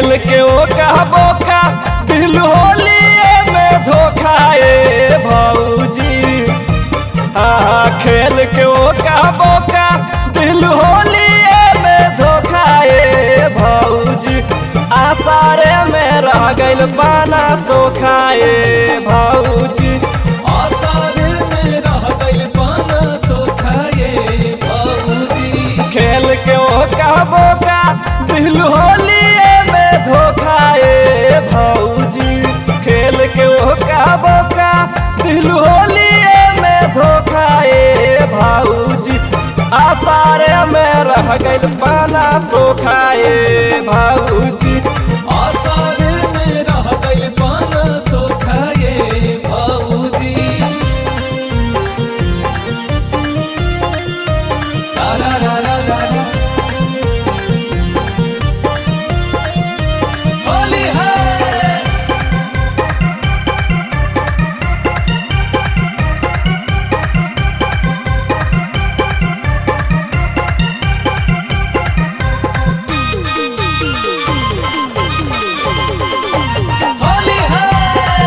खेल के ओका बोका दिल होलिए में धोखाए भौजी। खेल के ओका बोका दिल होलिए में धोखाए भौजी। आसारे में रह गइल पाना सोखाए भौजी। आसारे में रह गइल पाना सोखाए भौजी। खेल के ओका बोका दिल होलिए में धोखाए भौजी। खेल के ओका बोका दिल होलिए में धोखाए भौजी। आसारे में रह गइल पाना सोखाए भौजी। आसारे में रह गइल पाना सोखाए भौजी। सारा रा रा रा रा होली है। होली है।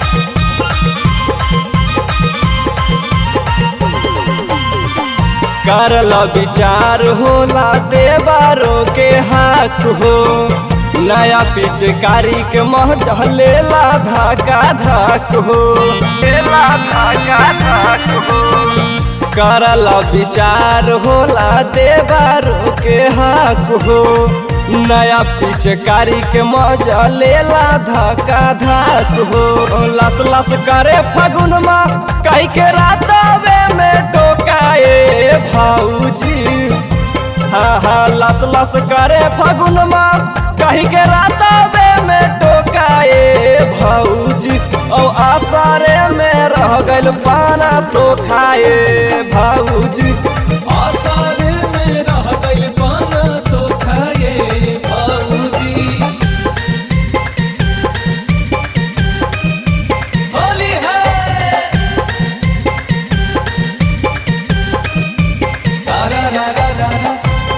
करल विचार होला देवारो के हक हो। नया पिचकारी के महज लेला धक्का धक हो। लेला धक्का धक हो। करल विचार होला देवारो के हक हो। नया पिचकारी के मजा लेला धक्का धक हो। लस लस करे फगुन में कई के रातवे में टोकाए भौजी। लस लस करे फगुन में कहीं के रातवे में टोकाए भौजी। और आसारे में रह गइल पाना सोखाए भौजी। आसारे में रह गइल पाना सोखाए भौजी। होली है। सारा रा रा रा रा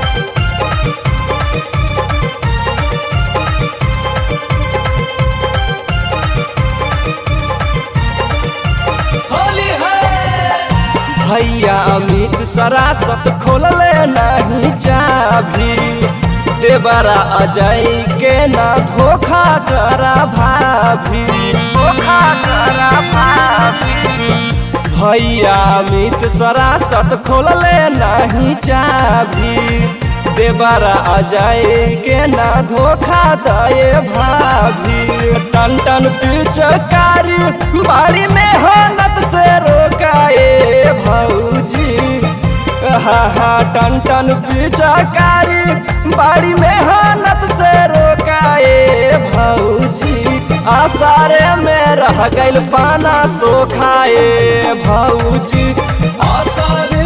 होली है। भैया अमित सरासत खोलले नहीं चाभी। देवरा अजय के ना धोखा करा भाभी। धोखा करा भाभी। भैया अमित सरासत खोलले नहीं चाभी। देवरा अजय के ना धोखा दे भाभी। टन टन पिचकारी बाड़ी मेहनत से रोकाए भौजी। टन टन पिचकारी बाड़ी मेहनत से रोकाए भौजी। आसारे में रह गइल पाना सोखाए भौजी। आसारे